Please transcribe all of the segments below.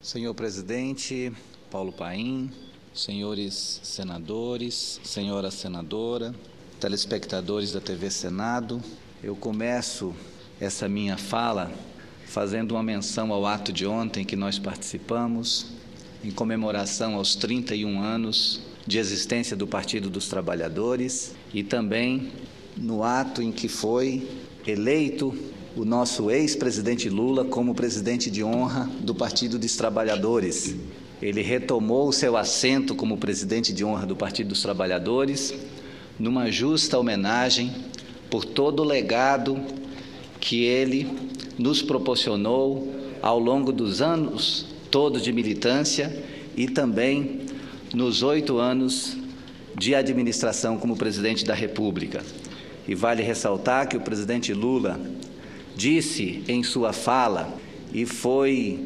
Senhor presidente Paulo Paim, senhores senadores, senhora senadora, telespectadores da TV Senado, eu começo essa minha fala fazendo uma menção ao ato de ontem que nós participamos, em comemoração aos 31 anos de existência do Partido dos Trabalhadores e também no ato em que foi eleito o nosso ex-presidente Lula como presidente de honra do Partido dos Trabalhadores. Ele retomou o seu assento como presidente de honra do Partido dos Trabalhadores numa justa homenagem por todo o legado que ele nos proporcionou ao longo dos anos todos de militância e também nos 8 anos de administração como presidente da República. E vale ressaltar que o presidente Lula disse em sua fala, e foi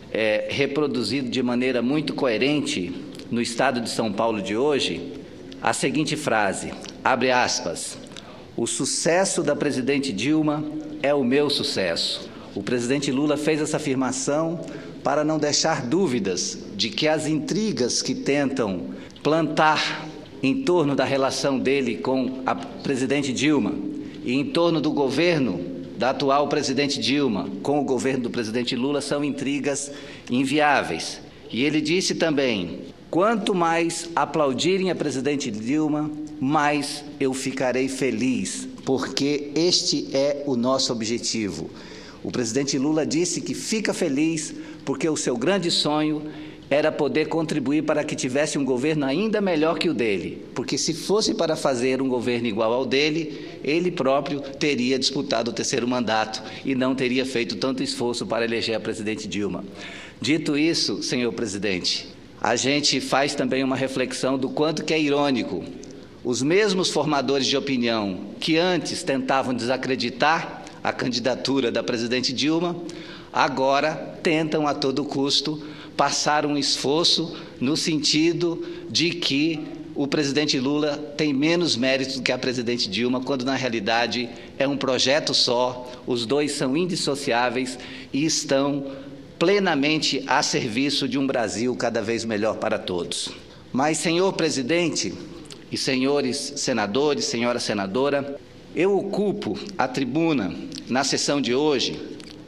reproduzido de maneira muito coerente no Estado de São Paulo de hoje, a seguinte frase, abre aspas, o sucesso da presidente Dilma é o meu sucesso. O presidente Lula fez essa afirmação para não deixar dúvidas de que as intrigas que tentam plantar em torno da relação dele com a presidente Dilma e em torno do governo da atual presidente Dilma com o governo do presidente Lula são intrigas inviáveis. E ele disse também, quanto mais aplaudirem a presidente Dilma, mais eu ficarei feliz, porque este é o nosso objetivo. O presidente Lula disse que fica feliz porque o seu grande sonho era poder contribuir para que tivesse um governo ainda melhor que o dele, porque se fosse para fazer um governo igual ao dele, ele próprio teria disputado o 3º mandato e não teria feito tanto esforço para eleger a presidente Dilma. Dito isso, senhor presidente, a gente faz também uma reflexão do quanto que é irônico. Os mesmos formadores de opinião que antes tentavam desacreditar a candidatura da presidente Dilma, agora tentam a todo custo passar um esforço no sentido de que o presidente Lula tem menos mérito do que a presidente Dilma, quando na realidade é um projeto só, os dois são indissociáveis e estão plenamente a serviço de um Brasil cada vez melhor para todos. Mas, senhor presidente e senhores senadores, senhora senadora, eu ocupo a tribuna na sessão de hoje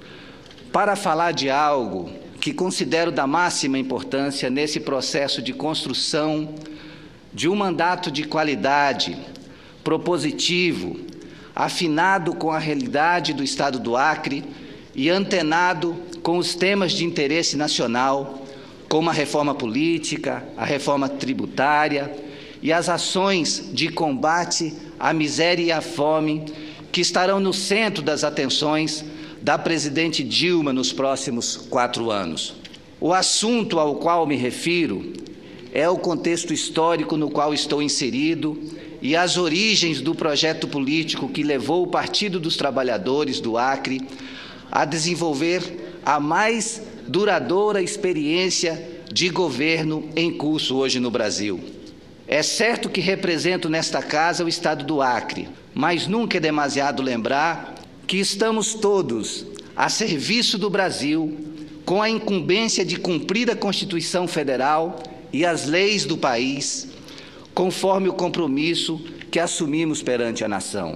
para falar de algo que considero da máxima importância nesse processo de construção de um mandato de qualidade, propositivo, afinado com a realidade do Estado do Acre e antenado com os temas de interesse nacional, como a reforma política, a reforma tributária e as ações de combate à miséria e à fome que estarão no centro das atenções da presidente Dilma nos próximos 4 anos. O assunto ao qual me refiro é o contexto histórico no qual estou inserido e as origens do projeto político que levou o Partido dos Trabalhadores do Acre a desenvolver a mais duradoura experiência de governo em curso hoje no Brasil. É certo que represento nesta casa o Estado do Acre, mas nunca é demasiado lembrar que estamos todos a serviço do Brasil, com a incumbência de cumprir a Constituição Federal e as leis do país, conforme o compromisso que assumimos perante a nação.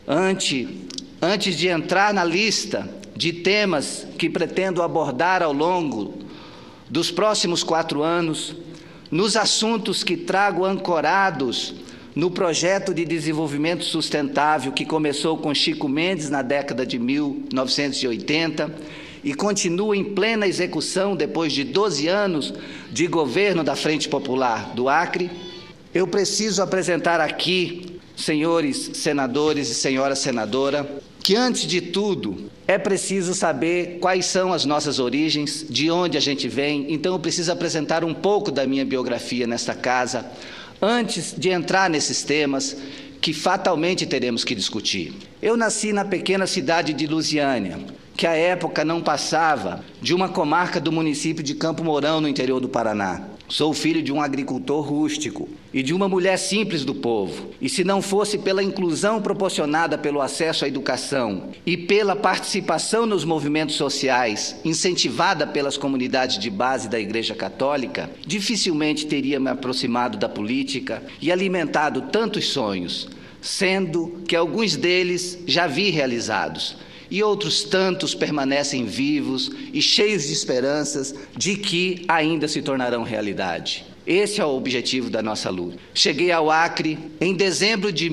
Antes de entrar na lista de temas que pretendo abordar ao longo dos próximos 4 anos, nos assuntos que trago ancorados no projeto de desenvolvimento sustentável que começou com Chico Mendes na década de 1980 e continua em plena execução depois de 12 anos de governo da Frente Popular do Acre, eu preciso apresentar aqui, senhores senadores e senhora senadora, que antes de tudo é preciso saber quais são as nossas origens, de onde a gente vem, então eu preciso apresentar um pouco da minha biografia nesta casa, antes de entrar nesses temas que fatalmente teremos que discutir. Eu nasci na pequena cidade de Lusiânia, que à época não passava de uma comarca do município de Campo Mourão, no interior do Paraná. Sou filho de um agricultor rústico e de uma mulher simples do povo. E se não fosse pela inclusão proporcionada pelo acesso à educação e pela participação nos movimentos sociais, incentivada pelas comunidades de base da Igreja Católica, dificilmente teria me aproximado da política e alimentado tantos sonhos, sendo que alguns deles já vi realizados. E outros tantos permanecem vivos e cheios de esperanças de que ainda se tornarão realidade. Esse é o objetivo da nossa luta. Cheguei ao Acre em dezembro de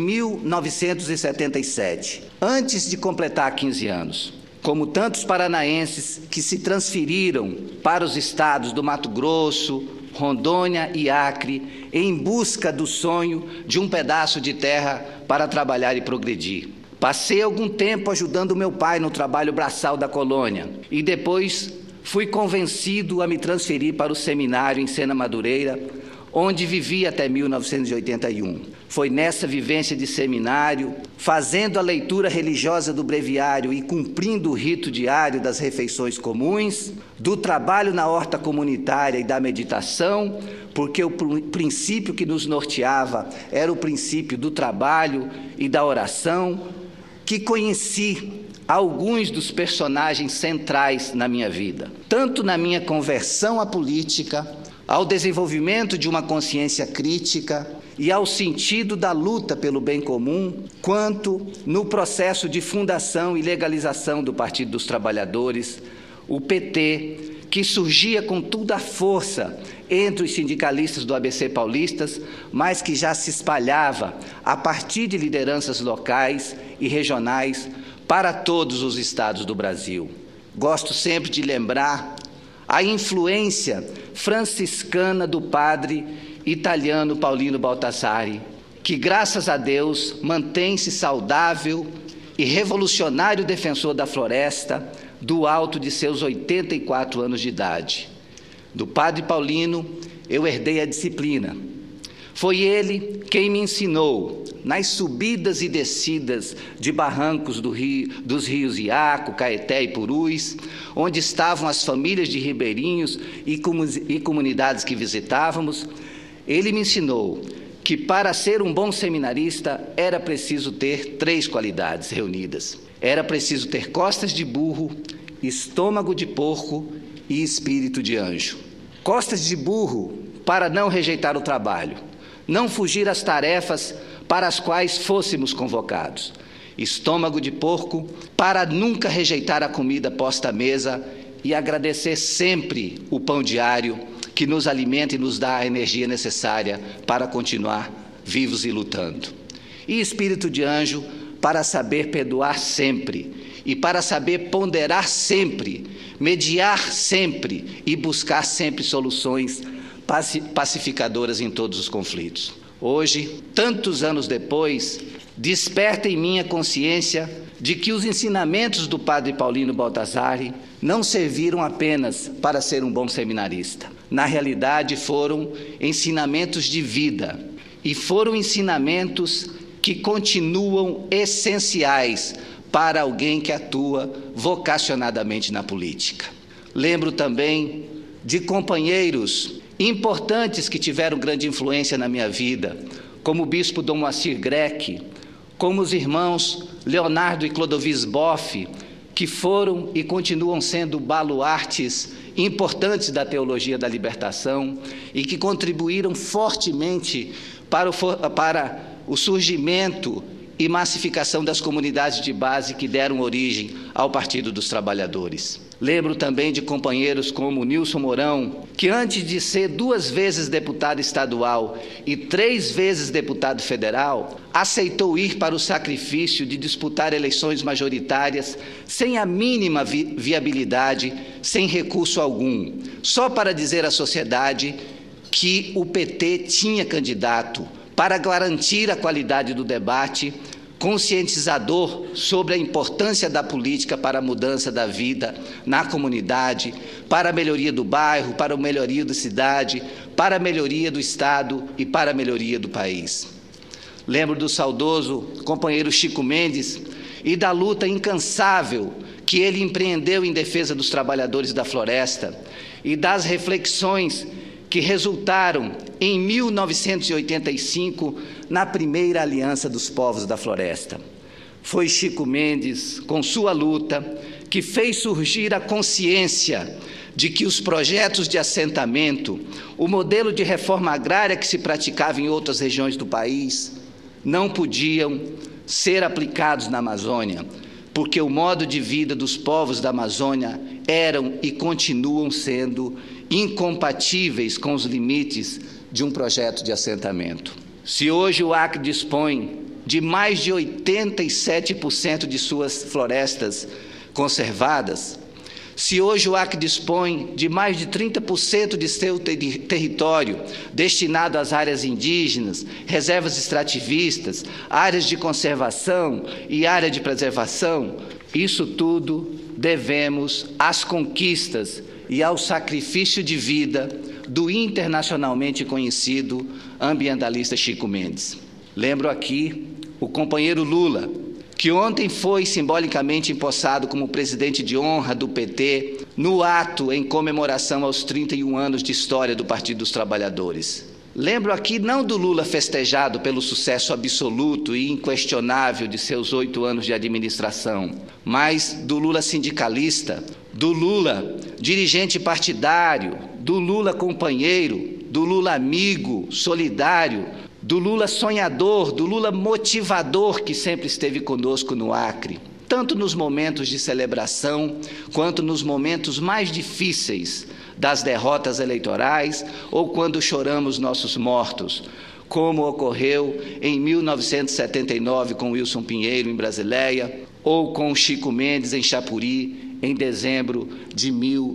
1977, antes de completar 15 anos. Como tantos paranaenses que se transferiram para os estados do Mato Grosso, Rondônia e Acre, em busca do sonho de um pedaço de terra para trabalhar e progredir. Passei algum tempo ajudando meu pai no trabalho braçal da colônia e depois fui convencido a me transferir para o seminário em Sena Madureira, onde vivi até 1981. Foi nessa vivência de seminário, fazendo a leitura religiosa do breviário e cumprindo o rito diário das refeições comuns, do trabalho na horta comunitária e da meditação, porque o princípio que nos norteava era o princípio do trabalho e da oração, que conheci alguns dos personagens centrais na minha vida, tanto na minha conversão à política, ao desenvolvimento de uma consciência crítica e ao sentido da luta pelo bem comum, quanto no processo de fundação e legalização do Partido dos Trabalhadores, o PT, que surgia com toda a força entre os sindicalistas do ABC paulistas, mas que já se espalhava a partir de lideranças locais e regionais para todos os estados do Brasil. Gosto sempre de lembrar a influência franciscana do padre italiano Paulino Baltassare, que, graças a Deus, mantém-se saudável e revolucionário defensor da floresta do alto de seus 84 anos de idade. Do padre Paulino, eu herdei a disciplina. Foi ele quem me ensinou, nas subidas e descidas de barrancos dos rios Iaco, Caeté e Purus, onde estavam as famílias de ribeirinhos e comunidades que visitávamos, ele me ensinou que para ser um bom seminarista era preciso ter 3 qualidades reunidas. Era preciso ter costas de burro, estômago de porco e espírito de anjo. Costas de burro para não rejeitar o trabalho, não fugir às tarefas para as quais fôssemos convocados. Estômago de porco para nunca rejeitar a comida posta à mesa e agradecer sempre o pão diário que nos alimenta e nos dá a energia necessária para continuar vivos e lutando. E espírito de anjo para saber perdoar sempre e para saber ponderar sempre, mediar sempre e buscar sempre soluções pacificadoras em todos os conflitos. Hoje, tantos anos depois, desperta em mim a consciência de que os ensinamentos do padre Paulino Baltassare não serviram apenas para ser um bom seminarista. Na realidade, foram ensinamentos de vida e foram ensinamentos que continuam essenciais para alguém que atua vocacionadamente na política. Lembro também de companheiros importantes que tiveram grande influência na minha vida, como o bispo Dom Moacir Greque, como os irmãos Leonardo e Clodovis Boff, que foram e continuam sendo baluartes importantes da teologia da libertação e que contribuíram fortemente para o surgimento e massificação das comunidades de base que deram origem ao Partido dos Trabalhadores. Lembro também de companheiros como Nilson Mourão, que antes de ser 2 vezes deputado estadual e 3 vezes deputado federal, aceitou ir para o sacrifício de disputar eleições majoritárias sem a mínima viabilidade, sem recurso algum, só para dizer à sociedade que o PT tinha candidato para garantir a qualidade do debate, conscientizador sobre a importância da política para a mudança da vida na comunidade, para a melhoria do bairro, para a melhoria da cidade, para a melhoria do Estado e para a melhoria do país. Lembro do saudoso companheiro Chico Mendes e da luta incansável que ele empreendeu em defesa dos trabalhadores da floresta e das reflexões que resultaram em 1985 na primeira Aliança dos Povos da Floresta. Foi Chico Mendes, com sua luta, que fez surgir a consciência de que os projetos de assentamento, o modelo de reforma agrária que se praticava em outras regiões do país, não podiam ser aplicados na Amazônia, porque o modo de vida dos povos da Amazônia eram e continuam sendo incompatíveis com os limites de um projeto de assentamento. Se hoje o Acre dispõe de mais de 87% de suas florestas conservadas, se hoje o Acre dispõe de mais de 30% de seu território destinado às áreas indígenas, reservas extrativistas, áreas de conservação e área de preservação, isso tudo devemos às conquistas e ao sacrifício de vida do internacionalmente conhecido ambientalista Chico Mendes. Lembro aqui o companheiro Lula, que ontem foi simbolicamente empossado como presidente de honra do PT no ato em comemoração aos 31 anos de história do Partido dos Trabalhadores. Lembro aqui não do Lula festejado pelo sucesso absoluto e inquestionável de seus 8 anos de administração, mas do Lula sindicalista, do Lula dirigente partidário, do Lula companheiro, do Lula amigo, solidário, do Lula sonhador, do Lula motivador que sempre esteve conosco no Acre, tanto nos momentos de celebração, quanto nos momentos mais difíceis das derrotas eleitorais ou quando choramos nossos mortos, como ocorreu em 1979 com Wilson Pinheiro em Brasileia ou com Chico Mendes em Chapuri em dezembro de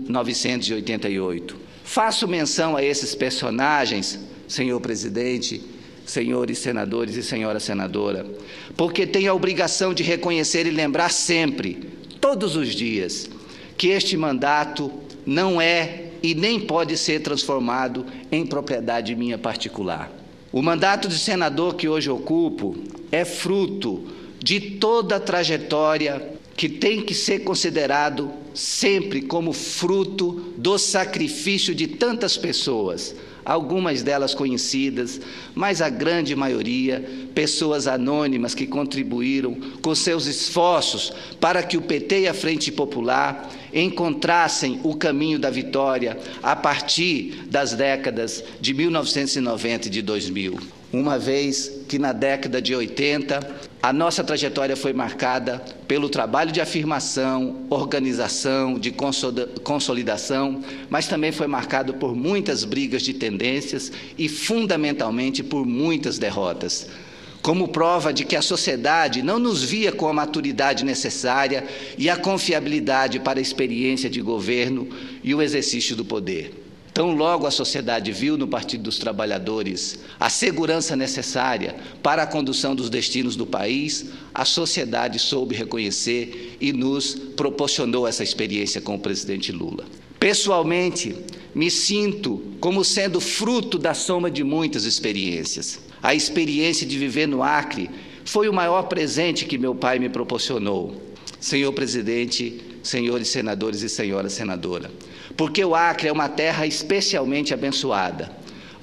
1988. Faço menção a esses personagens, senhor presidente, senhores senadores e senhora senadora, porque tenho a obrigação de reconhecer e lembrar sempre, todos os dias, que este mandato não é e nem pode ser transformado em propriedade minha particular. O mandato de senador que hoje ocupo é fruto de toda a trajetória que tem que ser considerado sempre como fruto do sacrifício de tantas pessoas, algumas delas conhecidas, mas a grande maioria, pessoas anônimas que contribuíram com seus esforços para que o PT e a Frente Popular encontrassem o caminho da vitória a partir das décadas de 1990 e de 2000. Uma vez que na década de 80, a nossa trajetória foi marcada pelo trabalho de afirmação, organização, de consolidação, mas também foi marcado por muitas brigas de tendências e, fundamentalmente, por muitas derrotas, como prova de que a sociedade não nos via com a maturidade necessária e a confiabilidade para a experiência de governo e o exercício do poder. Tão logo a sociedade viu no Partido dos Trabalhadores a segurança necessária para a condução dos destinos do país, a sociedade soube reconhecer e nos proporcionou essa experiência com o presidente Lula. Pessoalmente, me sinto como sendo fruto da soma de muitas experiências. A experiência de viver no Acre foi o maior presente que meu pai me proporcionou. Senhor presidente, senhores senadores e senhora senadora, porque o Acre é uma terra especialmente abençoada,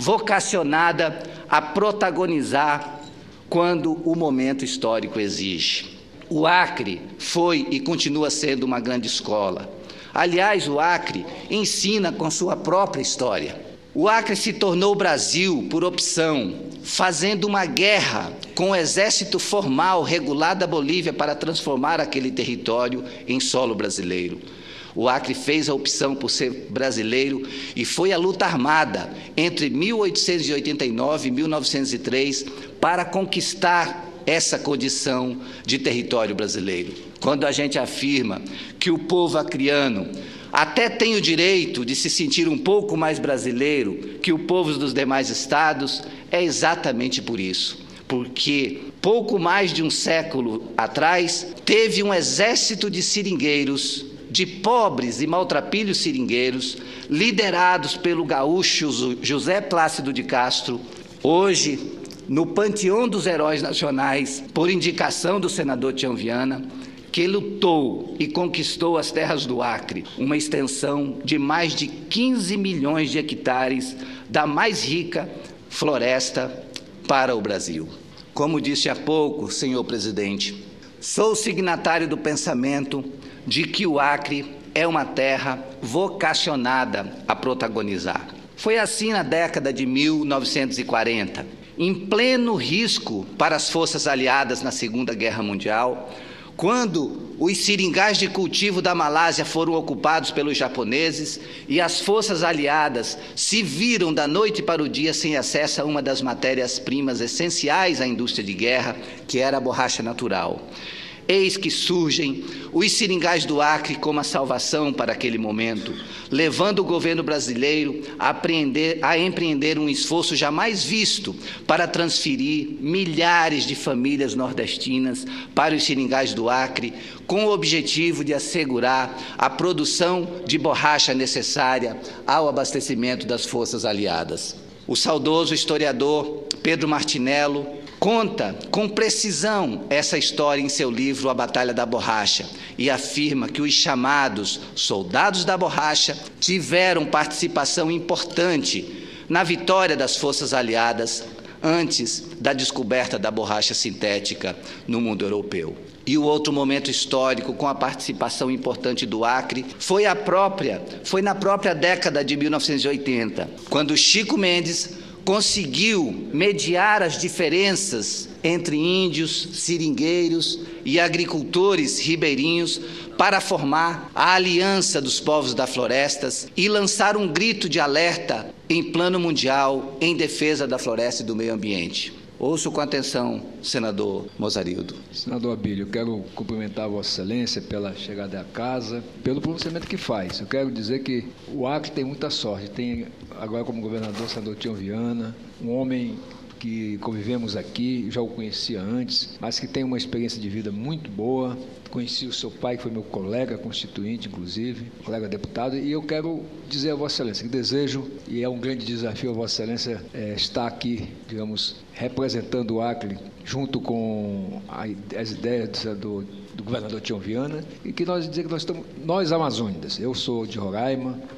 vocacionada a protagonizar quando o momento histórico exige. O Acre foi e continua sendo uma grande escola. Aliás, o Acre ensina com sua própria história. O Acre se tornou Brasil por opção, fazendo uma guerra com o exército formal regular da Bolívia para transformar aquele território em solo brasileiro. O Acre fez a opção por ser brasileiro e foi a luta armada entre 1889 e 1903 para conquistar essa condição de território brasileiro. Quando a gente afirma que o povo acreano até tem o direito de se sentir um pouco mais brasileiro que o povo dos demais estados, é exatamente por isso. Porque pouco mais de um século atrás, teve um exército de seringueiros, de pobres e maltrapilhos seringueiros, liderados pelo gaúcho José Plácido de Castro, hoje, no panteão dos heróis nacionais, por indicação do senador Tião Viana, que lutou e conquistou as terras do Acre, uma extensão de mais de 15 milhões de hectares da mais rica floresta para o Brasil. Como disse há pouco, senhor presidente, sou signatário do pensamento de que o Acre é uma terra vocacionada a protagonizar. Foi assim na década de 1940, em pleno risco para as forças aliadas na Segunda Guerra Mundial, quando os seringais de cultivo da Malásia foram ocupados pelos japoneses e as forças aliadas se viram da noite para o dia sem acesso a uma das matérias-primas essenciais à indústria de guerra, que era a borracha natural. Eis que surgem os seringais do Acre como a salvação para aquele momento, levando o governo brasileiro a empreender um esforço jamais visto para transferir milhares de famílias nordestinas para os seringais do Acre, com o objetivo de assegurar a produção de borracha necessária ao abastecimento das forças aliadas. O saudoso historiador Pedro Martinello conta com precisão essa história em seu livro A Batalha da Borracha e afirma que os chamados soldados da borracha tiveram participação importante na vitória das forças aliadas antes da descoberta da borracha sintética no mundo europeu. E o outro momento histórico com a participação importante do Acre foi na própria década de 1980, quando Chico Mendes conseguiu mediar as diferenças entre índios, seringueiros e agricultores ribeirinhos para formar a Aliança dos Povos das Florestas e lançar um grito de alerta em plano mundial em defesa da floresta e do meio ambiente. Ouço com atenção, senador Mozarildo. Senador Abílio, eu quero cumprimentar Vossa Excelência pela chegada à casa, pelo pronunciamento que faz. Eu quero dizer que o Acre tem muita sorte. Tem agora como governador o senador Tião Viana, um homem que convivemos aqui, já o conhecia antes, mas que tem uma experiência de vida muito boa. Conheci o seu pai, que foi meu colega constituinte, inclusive, colega deputado, e eu quero dizer a Vossa Excelência que desejo, e é um grande desafio a Vossa Excelência estar aqui, digamos, representando o Acre, junto com as ideias do governador Tião Viana, e que nós amazônidas, eu sou de Roraima,